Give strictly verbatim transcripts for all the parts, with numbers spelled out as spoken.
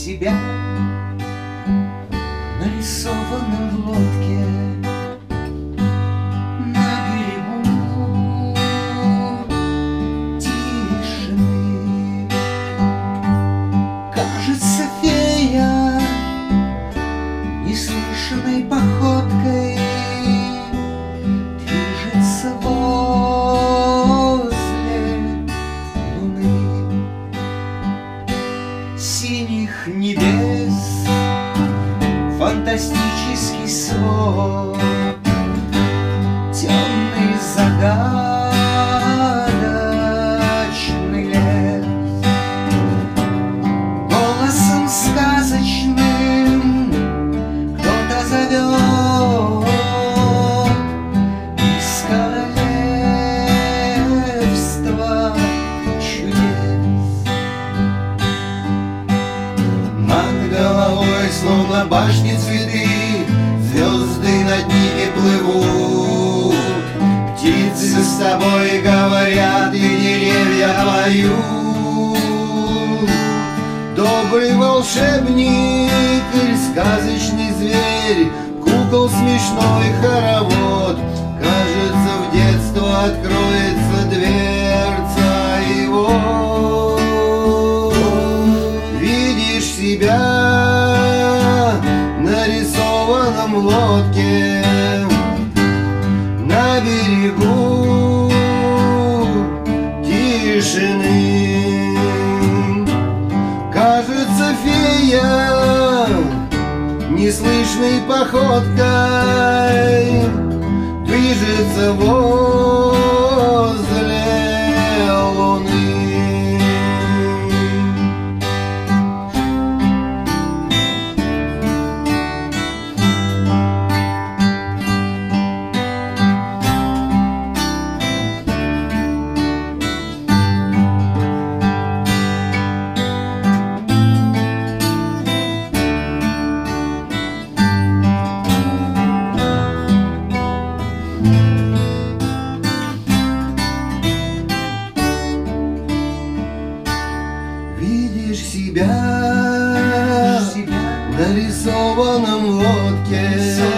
себя нарисованным в лодке на берегу тишины. Кажется, фея неслышанной походкой движется возле луны. Синих небес фантастический свод, темный загадочный лес, голосом сказочным кто-то зовет из королевства чудес. Над головой словно башни цветы, звезды над ними плывут, птицы с тобой говорят и деревья поют. Добрый волшебник или сказочный зверь, кукол смешной хоровод, кажется, в детство откроется дверца его. Видишь себя нарисованном в лодке на берегу тишины. Кажется, фея неслышной походкой движется возле луны. Видишь себя, нарисованном в лодке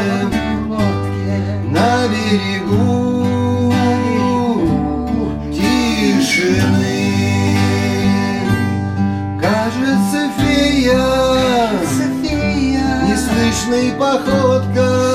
на берегу тишины. Кажется, фея неслышной походкой